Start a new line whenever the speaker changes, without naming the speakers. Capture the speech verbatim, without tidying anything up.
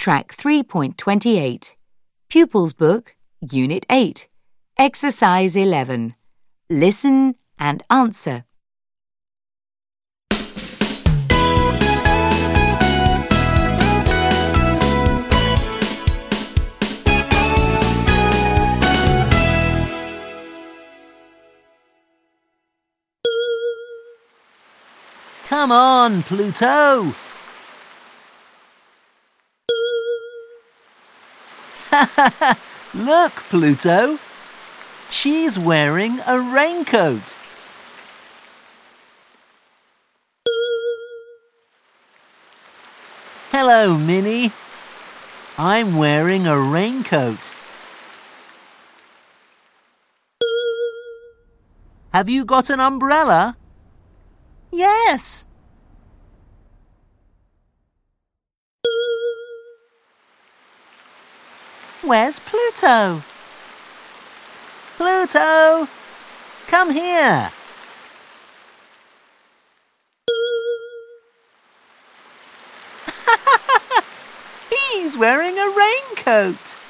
Track three point two eight. Pupils Book, Unit eight. Exercise eleven. Listen and answer.
Come on, Pluto! Look, Pluto! She's wearing a raincoat. Hello, Minnie. I'm wearing a raincoat. Have you got an umbrella? Yes. Where's Pluto? Pluto! Come here! He's wearing a raincoat.